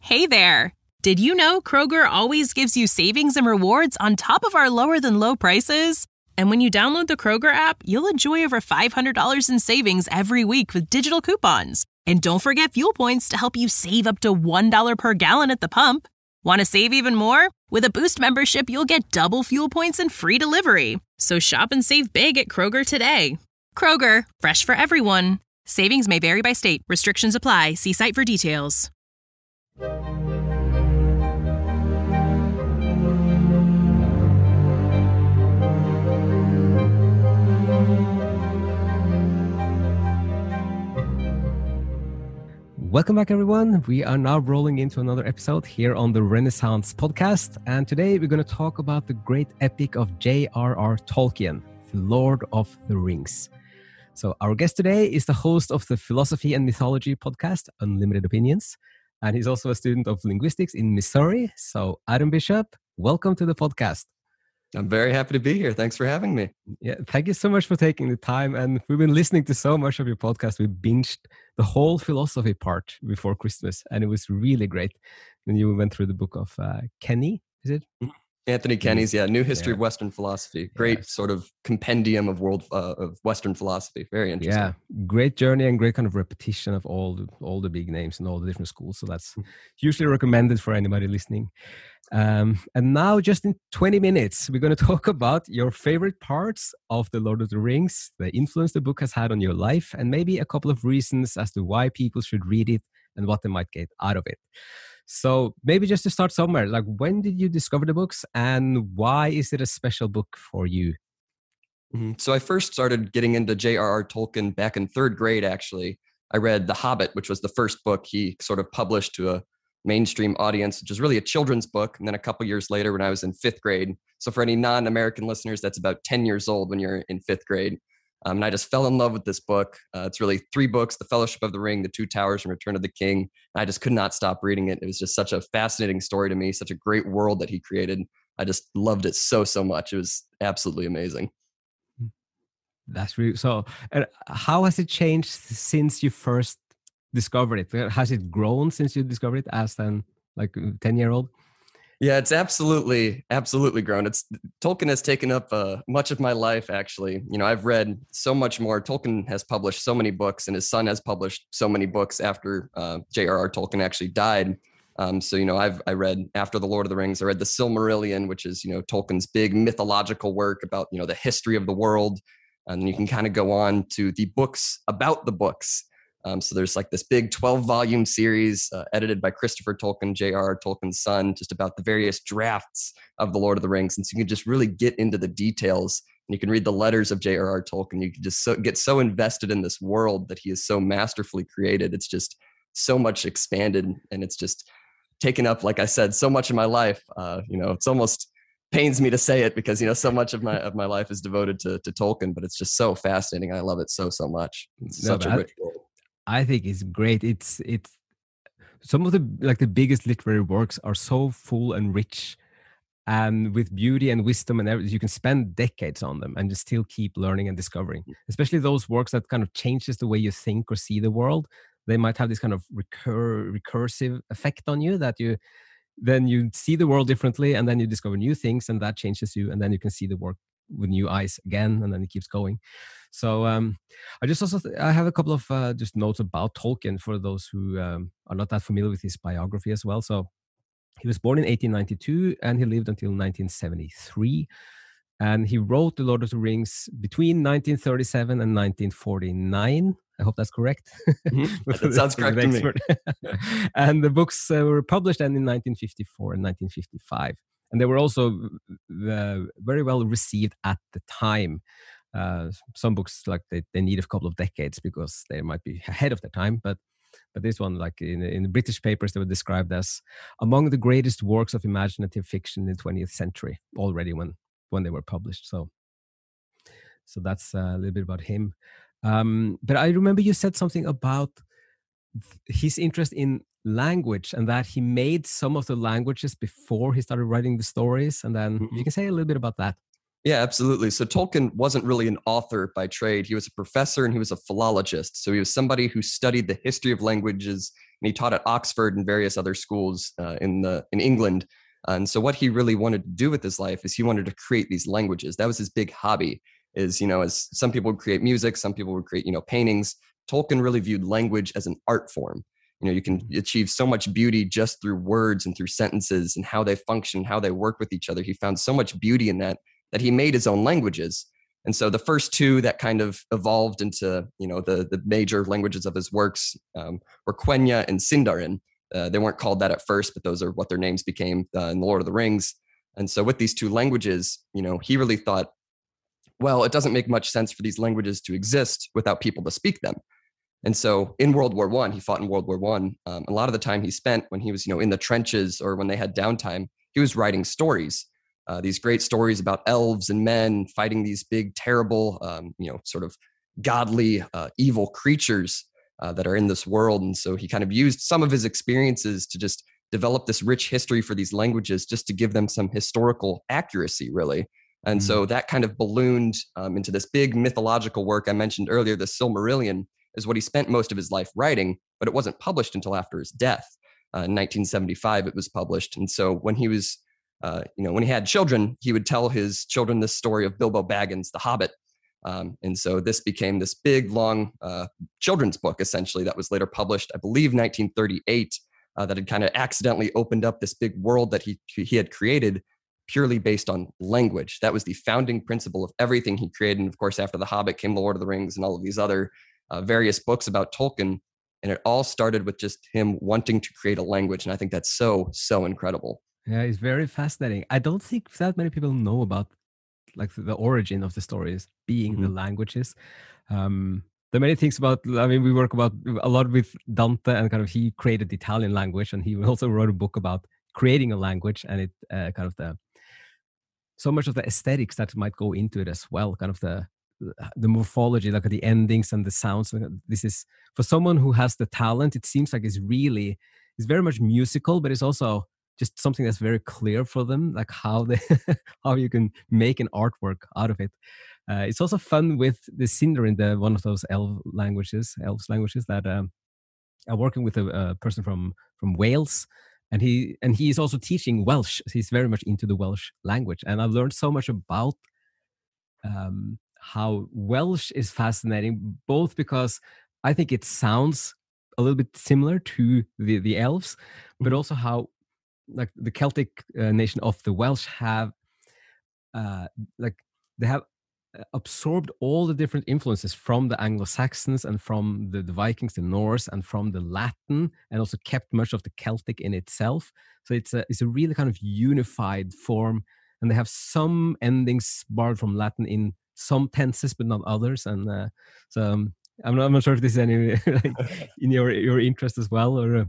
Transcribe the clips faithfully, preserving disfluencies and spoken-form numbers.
Hey there! Did you know Kroger always gives you savings and rewards on top of our lower-than-low prices? And when you download the Kroger app, you'll enjoy over five hundred dollars in savings every week with digital coupons. And don't forget fuel points to help you save up to one dollar per gallon at the pump. Want to save even more? With a Boost membership, you'll get double fuel points and free delivery. So shop and save big at Kroger today. Kroger, fresh for everyone. Savings may vary by state. Restrictions apply. See site for details. Welcome back, everyone. We are now rolling into another episode here on the Renaissance podcast. And today we're going to talk about the great epic of J R R Tolkien, The Lord of the Rings. So our guest today is the host of the Philosophy and Mythology podcast, Unlimited Opinions. And he's also a student of linguistics in Missouri. So Adam Bishop, welcome to the podcast. I'm very happy to be here. Thanks for having me. Yeah, thank you so much for taking the time. And we've been listening to so much of your podcast. We binged the whole philosophy part before Christmas, and it was really great. And you went through the book of uh, Kenny, is it? Anthony Kenny's, yeah, New History Yeah. of Western Philosophy. Great Yes. sort of compendium of world uh, of Western philosophy. Very interesting. Yeah, great journey and great kind of repetition of all the, all the big names and all the different schools. So that's hugely recommended for anybody listening. Um, and now, just in twenty minutes, we're going to talk about your favorite parts of The Lord of the Rings, the influence the book has had on your life, and maybe a couple of reasons as to why people should read it and what they might get out of it. So maybe just to start somewhere, like when did you discover the books and why is it a special book for you? Mhm. So I first started getting into J R R Tolkien back in third grade, actually. I read The Hobbit, which was the first book he sort of published to a mainstream audience, which is really a children's book. And then a couple years later, when I was in fifth grade. So for any non-American listeners, that's about ten years old when you're in fifth grade. Um, and I just fell in love with this book. Uh, it's really three books: The Fellowship of the Ring, The Two Towers, and Return of the King. And I just could not stop reading it. It was just such a fascinating story to me, such a great world that he created. I just loved it so, so much. It was absolutely amazing. That's really so. Uh, how has it changed since you first discovered it? Has it grown since you discovered it as an like ten year old? Yeah, it's absolutely, absolutely grown. It's Tolkien has taken up uh, much of my life, actually. You know, I've read so much more. Tolkien has published so many books, and his son has published so many books after uh, J R R Tolkien actually died. Um, so, you know, I've I read after The Lord of the Rings, I read the Silmarillion, which is, you know, Tolkien's big mythological work about, you know, the history of the world. And then you can kind of go on to the books about the books. Um, so there's like this big twelve volume series uh, edited by Christopher Tolkien, J R R Tolkien's son, just about the various drafts of The Lord of the Rings. And so you can just really get into the details, and you can read the letters of J R R Tolkien. You can just so, get so invested in this world that he has so masterfully created. It's just so much expanded, and it's just taken up, like I said, so much of my life. Uh, you know, it's almost pains me to say it because, you know, so much of my of my life is devoted to, to Tolkien, but it's just so fascinating. I love it so, so much. It's No, such a but I- rich world. I think it's great. It's it's some of the like the biggest literary works are so full and rich, and with beauty and wisdom and everything. You can spend decades on them and just still keep learning and discovering. Especially those works that kind of changes the way you think or see the world. They might have this kind of recur recursive effect on you that you then you see the world differently, and then you discover new things, and that changes you, and then you can see the work with new eyes again, and then it keeps going. So um, I just also th- I have a couple of uh, just notes about Tolkien for those who um, are not that familiar with his biography as well. So he was born in eighteen ninety-two and he lived until nineteen seventy-three. And he wrote The Lord of the Rings between nineteen thirty-seven and nineteen forty-nine. I hope that's correct. Mhm. That sounds correct to me. And the books uh, were published then in nineteen fifty-four and nineteen fifty-five. And they were also uh, very well received at the time. Uh, some books, like they, they need a couple of decades because they might be ahead of their time. But but this one, like in, in the British papers, they were described as among the greatest works of imaginative fiction in the twentieth century already when, when they were published. So, so that's a little bit about him. Um, but I remember you said something about his interest in language and that he made some of the languages before he started writing the stories. And then Mhm. you can say a little bit about that. Yeah, absolutely. So Tolkien wasn't really an author by trade. He was a professor and he was a philologist. So he was somebody who studied the history of languages, and he taught at Oxford and various other schools uh, in the in England. And so what he really wanted to do with his life is he wanted to create these languages. That was his big hobby. Is, you know, as some people would create music, some people would create, you know, paintings. Tolkien really viewed language as an art form. You know, you can achieve so much beauty just through words and through sentences and how they function, how they work with each other. He found so much beauty in that that he made his own languages. And so the first two that kind of evolved into, you know, the, the major languages of his works um, were Quenya and Sindarin. Uh, they weren't called that at first, but those are what their names became uh, in The Lord of the Rings. And so with these two languages, you know, he really thought, well, it doesn't make much sense for these languages to exist without people to speak them. And so in World War One, he fought in World War One. Um, a lot of the time he spent when he was, you know, in the trenches or when they had downtime, he was writing stories. Uh, these great stories about elves and men fighting these big, terrible, um, you know, sort of godly, uh, evil creatures uh, that are in this world. And so he kind of used some of his experiences to just develop this rich history for these languages, just to give them some historical accuracy, really. And mm-hmm. so that kind of ballooned um, into this big mythological work I mentioned earlier. The Silmarillion is what he spent most of his life writing, but it wasn't published until after his death. Uh, in nineteen seventy-five, it was published. And so when he was Uh, you know, when he had children, he would tell his children this story of Bilbo Baggins, the Hobbit. Um, and so this became this big, long uh, children's book, essentially, that was later published, I believe, nineteen thirty-eight, uh, that had kind of accidentally opened up this big world that he he had created purely based on language. That was the founding principle of everything he created. And of course, after The Hobbit came The Lord of the Rings and all of these other uh, various books about Tolkien. And it all started with just him wanting to create a language. And I think that's so, so incredible. Yeah, it's very fascinating. I don't think that many people know about like the origin of the stories being mm-hmm. the languages. Um, there are many things about, I mean, we work about a lot with Dante, and kind of he created the Italian language, and he also wrote a book about creating a language, and it uh, kind of the, so much of the aesthetics that might go into it as well, kind of the, the morphology, like the endings and the sounds. This is, for someone who has the talent, it seems like it's really, it's very much musical, but it's also just something that's very clear for them, like how they, how you can make an artwork out of it. Uh, it's also fun with the Sindarin, the one of those elf languages, elves languages that um, I'm working with a, a person from from Wales, and he and he is also teaching Welsh. He's very much into the Welsh language, and I've learned so much about um, how Welsh is fascinating, both because I think it sounds a little bit similar to the the elves, but also how like the Celtic uh, nation of the Welsh have uh, like they have absorbed all the different influences from the Anglo-Saxons and from the, the Vikings, the Norse, and from the Latin, and also kept much of the Celtic in itself. So it's a it's a really kind of unified form, and they have some endings borrowed from Latin in some tenses, but not others. And uh, so um, I'm not I'm not sure if this is any like, in your your interest as well, or uh,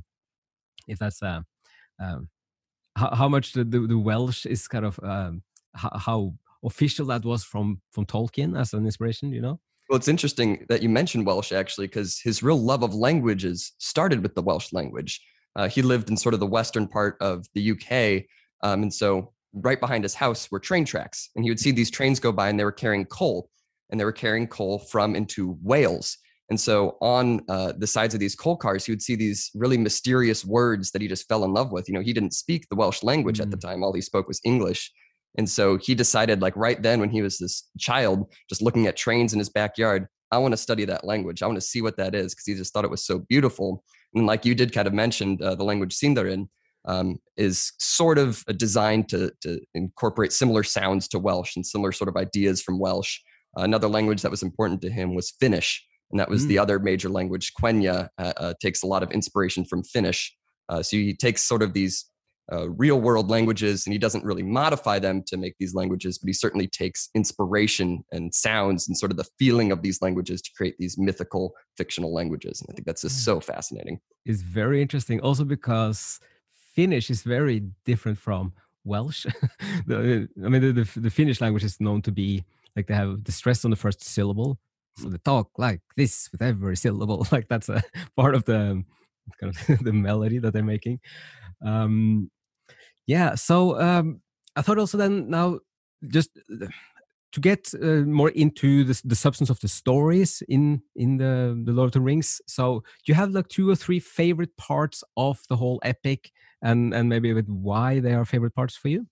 if that's uh, um, how how much the, the, the Welsh is kind of um, how, how official that was from from Tolkien as an inspiration, you know? Well, it's interesting that you mentioned Welsh, actually, because his real love of languages started with the Welsh language. Uh, he lived in sort of the western part of the U K. Um, and so right behind his house were train tracks. And he would see these trains go by, and they were carrying coal. And they were carrying coal from into Wales. And so on uh, the sides of these coal cars, he would see these really mysterious words that he just fell in love with. You know, he didn't speak the Welsh language mm. at the time. All he spoke was English. And so he decided, like right then when he was this child, just looking at trains in his backyard, I want to study that language. I want to see what that is, because he just thought it was so beautiful. And like you did kind of mention, uh, the language Sindarin um, is sort of designed to, to incorporate similar sounds to Welsh and similar sort of ideas from Welsh. Uh, another language that was important to him was Finnish. And that was mm. the other major language. Quenya uh, uh, takes a lot of inspiration from Finnish. Uh, so he takes sort of these Uh, real world languages, and he doesn't really modify them to make these languages, but he certainly takes inspiration and sounds and sort of the feeling of these languages to create these mythical fictional languages. And I think that's just so fascinating. It's very interesting also because Finnish is very different from Welsh. the, I mean, the, the, the Finnish language is known to be like they have the stress on the first syllable. So they talk like this with every syllable. Like that's a part of the kind of the melody that they're making. Um, Yeah, so um, I thought also then now just to get uh, more into the, the substance of the stories in in the the Lord of the Rings. So do you have like two or three favorite parts of the whole epic, and and maybe a bit why they are favorite parts for you?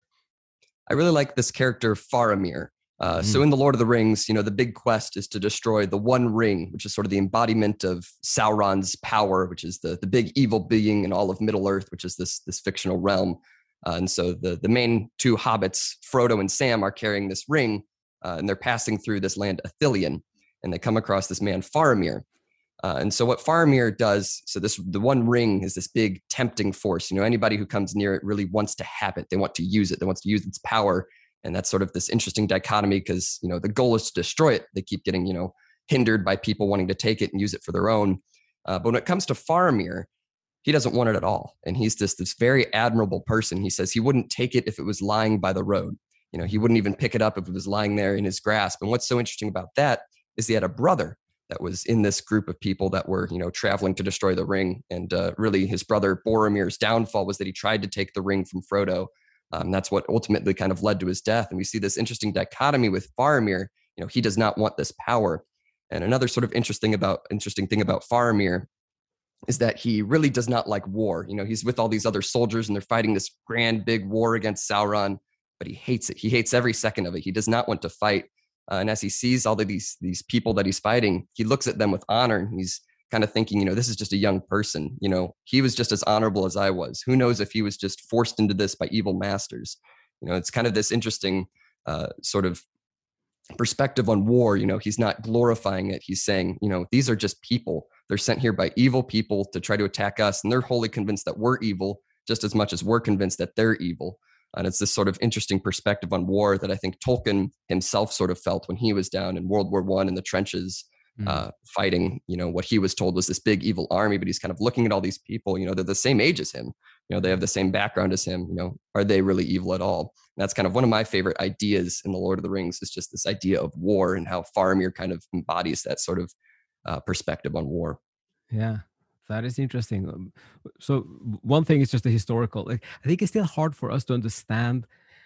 I really like this character Faramir. Uh, Mm. So in the Lord of the Rings, you know, the big quest is to destroy the One Ring, which is sort of the embodiment of Sauron's power, which is the, the big evil being in all of Middle Earth, which is this, this fictional realm. Uh, and so the, the main two hobbits, Frodo and Sam, are carrying this ring, uh, and they're passing through this land Ithilien, and they come across this man Faramir. Uh, and so what Faramir does, so this the One Ring is this big tempting force. You know, anybody who comes near it really wants to have it. They want to use it. They want to use its power. And that's sort of this interesting dichotomy because, you know, the goal is to destroy it. They keep getting, you know, hindered by people wanting to take it and use it for their own. Uh, but when it comes to Faramir, he doesn't want it at all. And he's this, this very admirable person. He says he wouldn't take it if it was lying by the road. You know, he wouldn't even pick it up if it was lying there in his grasp. And what's so interesting about that is he had a brother that was in this group of people that were, you know, traveling to destroy the ring. And uh, really his brother Boromir's downfall was that he tried to take the ring from Frodo. Um, that's what ultimately kind of led to his death. And we see this interesting dichotomy with Faramir. You know, he does not want this power. And another sort of interesting about interesting thing about Faramir is that he really does not like war. You know, he's with all these other soldiers and they're fighting this grand big war against Sauron, but he hates it. He hates every second of it. He does not want to fight. Uh, and as he sees all of these, these people that he's fighting, he looks at them with honor. And he's kind of thinking, you know, this is just a young person. You know, he was just as honorable as I was. Who knows if he was just forced into this by evil masters? You know, it's kind of this interesting uh, sort of perspective on war. You know, he's not glorifying it. He's saying, you know, these are just people. They're sent here by evil people to try to attack us. And they're wholly convinced that we're evil just as much as we're convinced that they're evil. And it's this sort of interesting perspective on war that I think Tolkien himself sort of felt when he was down in World War One in the trenches, mm. uh, fighting, you know, what he was told was this big evil army, but he's kind of looking at all these people, you know, they're the same age as him, you know, they have the same background as him, you know, are they really evil at all? And that's kind of one of my favorite ideas in The Lord of the Rings is just this idea of war and how Faramir kind of embodies that sort of uh, perspective on war. Yeah. That is interesting. Um, So one thing is just the historical. Like, I think it's still hard for us to understand,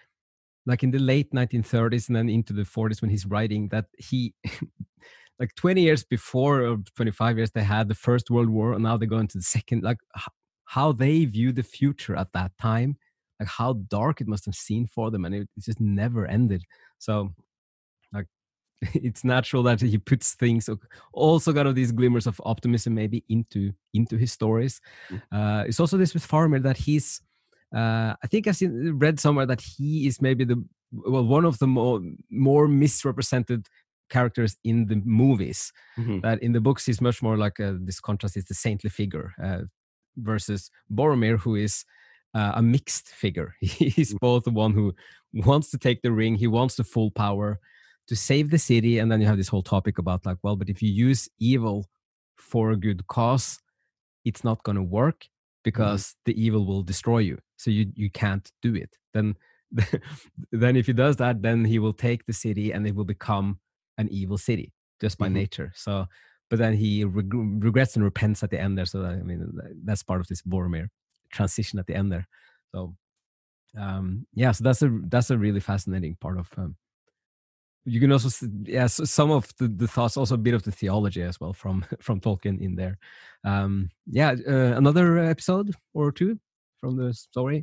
like in the late nineteen thirties and then into the forties when he's writing that he, like twenty years before or twenty-five years, they had the First World War and now they go into the second, like h- how they view the future at that time, like how dark it must have seemed for them. And it, it just never ended. So like, it's natural that he puts things also kind of these glimmers of optimism maybe into into his stories. Uh, it's also this with Faramir that he's uh, I think I've seen, read somewhere that he is maybe the well one of the more more misrepresented characters in the movies. Mm-hmm. That in the books he's much more like a, this contrast is the saintly figure uh, versus Boromir, who is uh, a mixed figure. He's both the one who wants to take the ring, he wants the full power to save the city, and then you have this whole topic about like, well, but if you use evil for a good cause, it's not going to work because mm-hmm. the evil will destroy you. So you you can't do it. Then, then if he does that, then he will take the city and it will become an evil city just by mm-hmm. nature. So, but then he reg- regrets and repents at the end there. So that, I mean, that's part of this Boromir transition at the end there. So, um, yeah, so that's a that's a really fascinating part of. Um, You can also, yeah, so some of the, the thoughts, also a bit of the theology as well from from Tolkien in there. Um, yeah, uh, another episode or two from the story.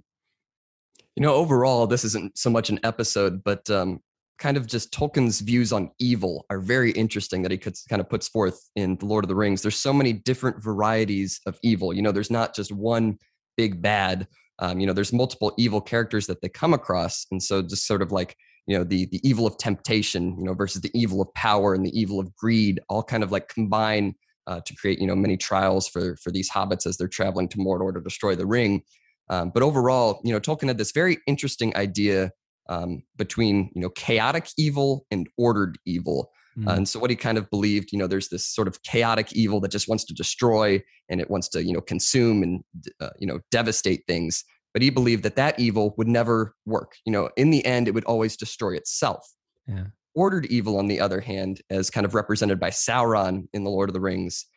You know, overall, this isn't so much an episode, but um, kind of just Tolkien's views on evil are very interesting that he could, kind of puts forth in The Lord of the Rings. There's so many different varieties of evil. You know, there's not just one big bad. Um, you know, there's multiple evil characters that they come across, and so just sort of like, you know, the the evil of temptation, you know, versus the evil of power and the evil of greed, all kind of like combine uh, to create, you know, many trials for for these hobbits as they're traveling to Mordor to destroy the ring. Um, but overall, you know, Tolkien had this very interesting idea um, between, you know, chaotic evil and ordered evil. Mm. Uh, and so what he kind of believed, you know, there's this sort of chaotic evil that just wants to destroy and it wants to, you know, consume and, uh, you know, devastate things. But he believed that that evil would never work. You know, in the end, it would always destroy itself. Yeah. Ordered evil, on the other hand, as kind of represented by Sauron in The Lord of the Rings,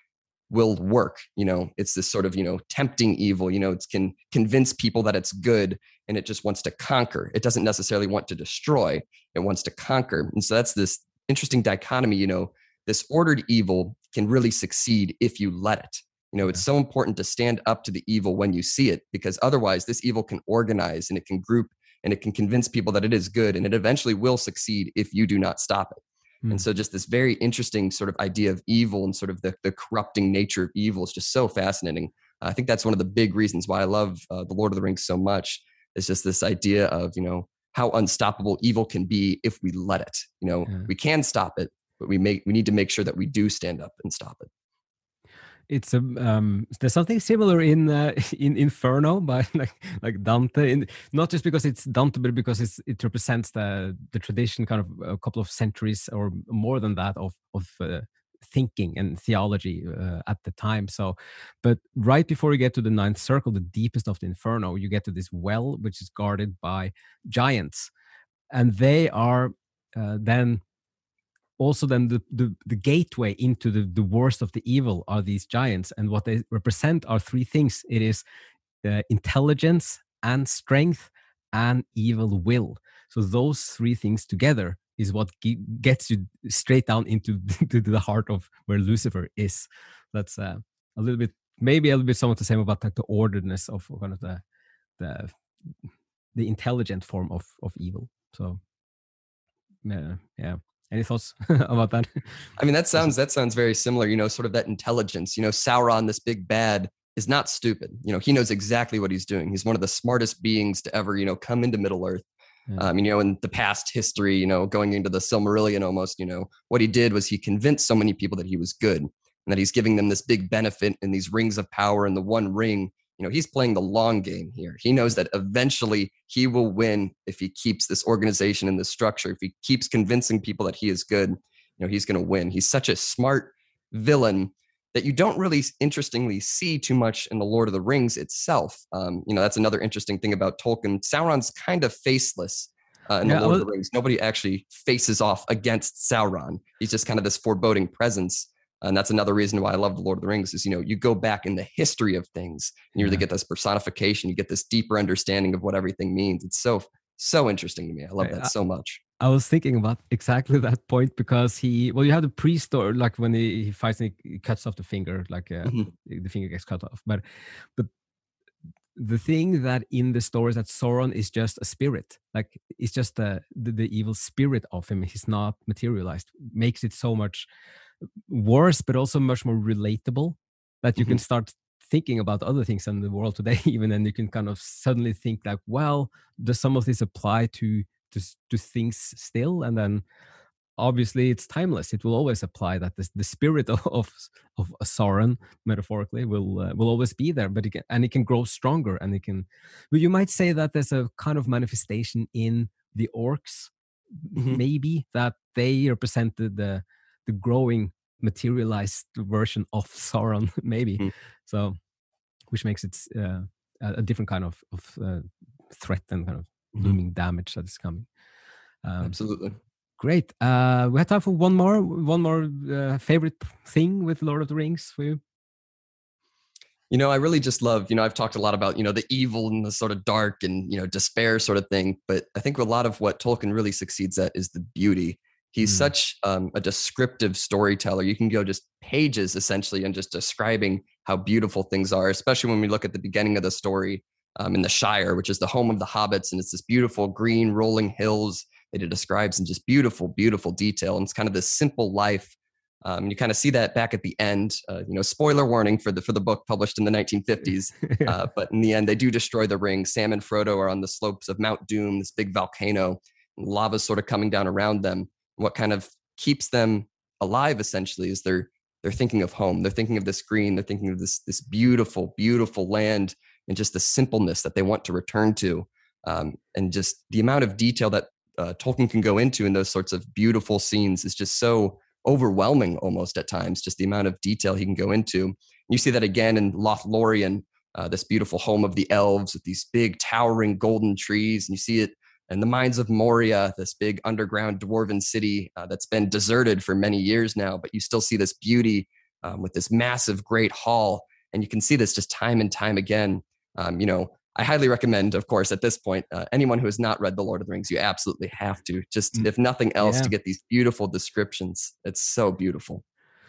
will work. You know, it's this sort of, you know, tempting evil, you know, it can convince people that it's good, and it just wants to conquer. It doesn't necessarily want to destroy. It wants to conquer. And so that's this interesting dichotomy. You know, this ordered evil can really succeed if you let it. You know, it's so important to stand up to the evil when you see it, because otherwise this evil can organize and it can group and it can convince people that it is good, and it eventually will succeed if you do not stop it. Mm. And so just this very interesting sort of idea of evil and sort of the, the corrupting nature of evil is just so fascinating. I think that's one of the big reasons why I love uh, The Lord of the Rings so much, is just this idea of, you know, how unstoppable evil can be if we let it. You know, yeah. we can stop it, but we make we need to make sure that we do stand up and stop it. It's a um, there's something similar in uh, in Inferno by like like Dante, in, not just because it's Dante, but because it's, it represents the the tradition, kind of a couple of centuries or more than that of of uh, thinking and theology uh, at the time. So, but right before you get to the ninth circle, the deepest of the Inferno, you get to this well which is guarded by giants, and they are uh, then. Also, then the, the, the gateway into the, the worst of the evil are these giants. And what they represent are three things. It is uh, intelligence and strength and evil will. So those three things together is what ge- gets you straight down into to the heart of where Lucifer is. That's uh, a little bit, maybe a little bit somewhat the same about like the orderedness of kind of the the, the intelligent form of, of evil. So, yeah, yeah. Any thoughts about that? I mean, that sounds that sounds very similar. You know, sort of that intelligence. You know, Sauron, this big bad, is not stupid. You know, he knows exactly what he's doing. He's one of the smartest beings to ever, you know, come into Middle Earth. Yeah. Um, you know, in the past history, you know, going into the Silmarillion, almost, you know, what he did was he convinced so many people that he was good and that he's giving them this big benefit and these rings of power and the One Ring. You know, he's playing the long game here. He knows that eventually he will win if he keeps this organization and this structure. If he keeps convincing people that he is good, you know, he's going to win. He's such a smart villain that you don't really interestingly see too much in the Lord of the Rings itself. Um, you know, that's another interesting thing about Tolkien. Sauron's kind of faceless uh, in yeah, the Lord well, of the Rings. Nobody actually faces off against Sauron. He's just kind of this foreboding presence. And that's another reason why I love The Lord of the Rings is, you know, you go back in the history of things and you really yeah. get this personification, you get this deeper understanding of what everything means. It's so, so interesting to me. I love that I, so much. I was thinking about exactly that point because he, well, you have the priest or like when he, he fights and he cuts off the finger, like uh, mm-hmm. the finger gets cut off. But, but the thing that in the stories that Sauron is just a spirit, like it's just the, the, the evil spirit of him. He's not materialized, makes it so much worse, but also much more relatable that you mm-hmm. can start thinking about other things in the world today even, and you can kind of suddenly think like, well, does some of this apply to to, to things still? And then obviously it's timeless. It will always apply that the, the spirit of of, of a Sauron metaphorically will uh, will always be there, but it can, and it can grow stronger, and it can, well, you might say that there's a kind of manifestation in the orcs mm-hmm. maybe that they represented the the growing materialized version of Sauron, maybe. Mm. So, which makes it uh, a different kind of, of uh, threat and kind of mm-hmm. looming damage that is coming. Um, Absolutely. Great. Uh, we have time for one more, one more uh, favorite thing with Lord of the Rings for you. You know, I really just love, you know, I've talked a lot about, you know, the evil and the sort of dark and, you know, despair sort of thing. But I think a lot of what Tolkien really succeeds at is the beauty. He's mm. such um, a descriptive storyteller. You can go just pages essentially and just describing how beautiful things are, especially when we look at the beginning of the story um, in the Shire, which is the home of the hobbits. And it's this beautiful green rolling hills that it describes in just beautiful, beautiful detail. And it's kind of this simple life. Um, you kind of see that back at the end, uh, you know, spoiler warning for the for the book published in the nineteen fifties. Uh, but in the end, they do destroy the ring. Sam and Frodo are on the slopes of Mount Doom, this big volcano, and lava's sort of coming down around them. What kind of keeps them alive essentially is they're they're thinking of home. They're thinking of this green. They're thinking of this this beautiful, beautiful land and just the simpleness that they want to return to. Um, and just the amount of detail that uh, Tolkien can go into in those sorts of beautiful scenes is just so overwhelming almost at times, just the amount of detail he can go into. You see that again in Lothlorien, uh, this beautiful home of the elves with these big towering golden trees. And you see it in the Mines of Moria, this big underground dwarven city uh, that's been deserted for many years now, but you still see this beauty um, with this massive, great hall. And you can see this just time and time again. Um, you know, I highly recommend, of course, at this point, uh, anyone who has not read The Lord of the Rings, you absolutely have to, just Mm. if nothing else, Yeah. to get these beautiful descriptions. It's so beautiful.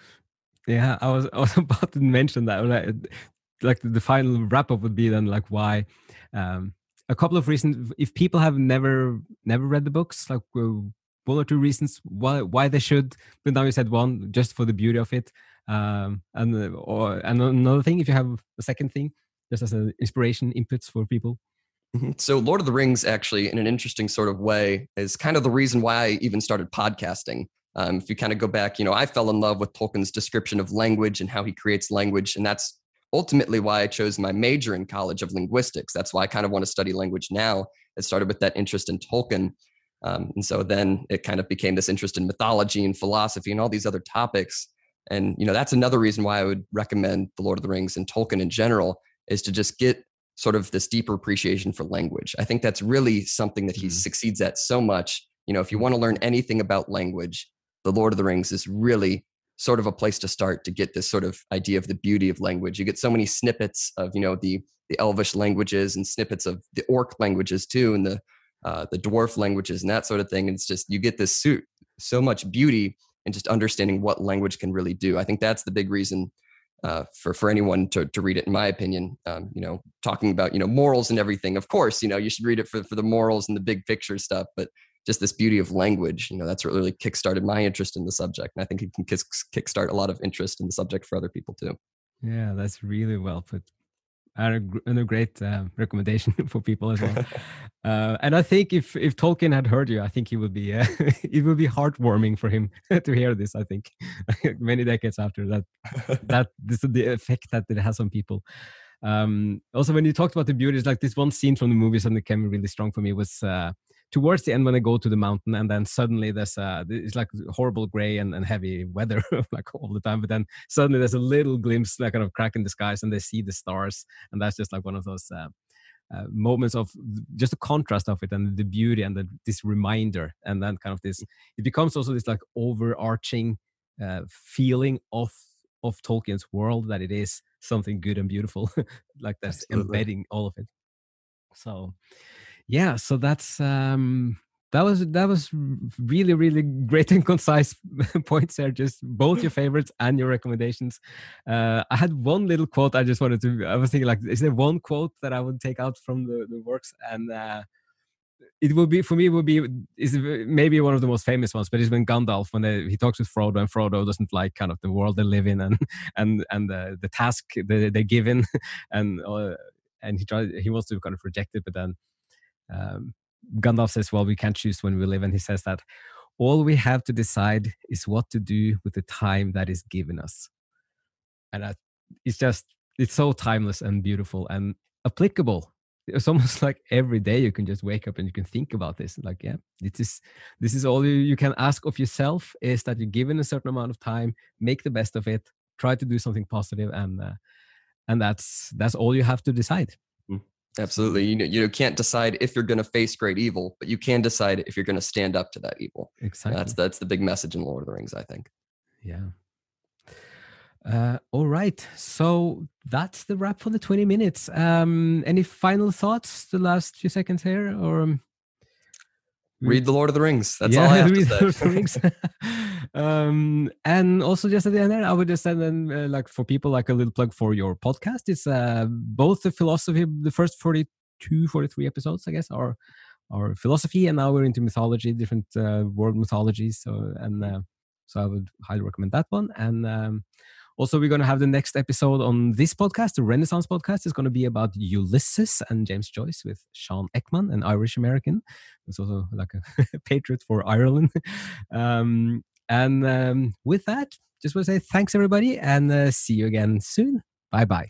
Yeah, I was I was about to mention that. Like, like the final wrap up would be then like why. Um, a couple of reasons. If people have never never read the books, like uh, one or two reasons why why they should. But now you said one, just for the beauty of it. Um, and uh, or and another thing, if you have a second thing, just as an inspiration inputs for people. So Lord of the Rings, actually, in an interesting sort of way, is kind of the reason why I even started podcasting. Um, if you kind of go back, you know, I fell in love with Tolkien's description of language and how he creates language. And that's ultimately why I chose my major in college of linguistics. That's why I kind of want to study language now. It started with that interest in Tolkien. Um, and so then it kind of became this interest in mythology and philosophy and all these other topics. And, you know, that's another reason why I would recommend The Lord of the Rings and Tolkien in general, is to just get sort of this deeper appreciation for language. I think that's really something that he mm. succeeds at so much. You know, if you want to learn anything about language, The Lord of the Rings is really sort of a place to start to get this sort of idea of the beauty of language. You get so many snippets of, you know, the the Elvish languages and snippets of the Orc languages too, and the uh, the Dwarf languages and that sort of thing. And it's just, you get this suit, so much beauty in just understanding what language can really do. I think that's the big reason uh, for, for anyone to, to read it, in my opinion. Um, you know, talking about, you know, morals and everything. Of course, you know, you should read it for, for the morals and the big picture stuff, but just this beauty of language, you know, that's what really kickstarted my interest in the subject. And I think it can kickstart a lot of interest in the subject for other people too. Yeah, that's really well put. And a, and a great uh, recommendation for people as well. uh, and I think if if Tolkien had heard you, I think he would be uh, it would be heartwarming for him to hear this. I think many decades after that, that this is the effect that it has on people. Um, also, when you talked about the beauty, it's like this one scene from the movie, something that came really strong for me was uh, towards the end when I go to the mountain, and then suddenly there's uh, it's like horrible gray and, and heavy weather like all the time, but then suddenly there's a little glimpse, like kind of crack in the skies, and they see the stars, and that's just like one of those uh, uh, moments of just the contrast of it and the beauty and the, this reminder, and then kind of this, it becomes also this like overarching uh, feeling of of Tolkien's world, that it is something good and beautiful, like that's Absolutely. Embedding all of it. So yeah, so that's um that was that was really really great and concise points there, just both your favorites and your recommendations. uh I had one little quote I just wanted to, I was thinking like, is there one quote that I would take out from the, the works? And uh it will be, for me, it would be, is maybe one of the most famous ones, but it's when Gandalf, when they, he talks with Frodo, and Frodo doesn't like kind of the world they live in, and and and the, the task they, they're given, and uh, and he tries, he wants to kind of reject it, but then um, Gandalf says, well, we can't choose when we live, and he says that all we have to decide is what to do with the time that is given us. And I, it's just, it's so timeless and beautiful and applicable. It's almost like every day you can just wake up and you can think about this. Like, yeah, this is this is all you, you can ask of yourself, is that you're given a certain amount of time, make the best of it, try to do something positive, and uh, and that's that's all you have to decide. Absolutely. You know, you can't decide if you're going to face great evil, but you can decide if you're going to stand up to that evil. Exactly. That's that's the big message in Lord of the Rings, I think. Yeah. Uh, all right, so that's the wrap for the twenty minutes. Um, any final thoughts, the last few seconds here, or um, read The Lord of the Rings? That's yeah, all I have read to say. The Lord of the Rings. um, and also just at the end there, I would just send in, uh, like for people, like a little plug for your podcast. It's uh, both the philosophy, the first forty-two, forty-three episodes, I guess, are are philosophy, and now we're into mythology, different uh, world mythologies. So and uh, so I would highly recommend that one. And um, also, we're going to have the next episode on this podcast, the Renaissance podcast. Is going to be about Ulysses and James Joyce with Sean Ekman, an Irish American who's also like a patriot for Ireland. Um, and um, with that, just want to say thanks, everybody, and uh, see you again soon. Bye-bye.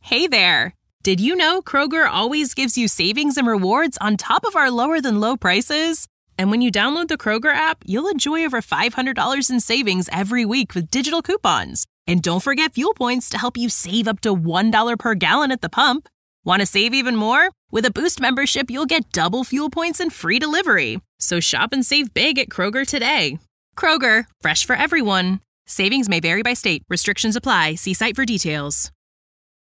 Hey there! Did you know Kroger always gives you savings and rewards on top of our lower than low prices? And when you download the Kroger app, you'll enjoy over five hundred dollars in savings every week with digital coupons. And don't forget fuel points to help you save up to one dollar per gallon at the pump. Want to save even more? With a Boost membership, you'll get double fuel points and free delivery. So shop and save big at Kroger today. Kroger, fresh for everyone. Savings may vary by state. Restrictions apply. See site for details.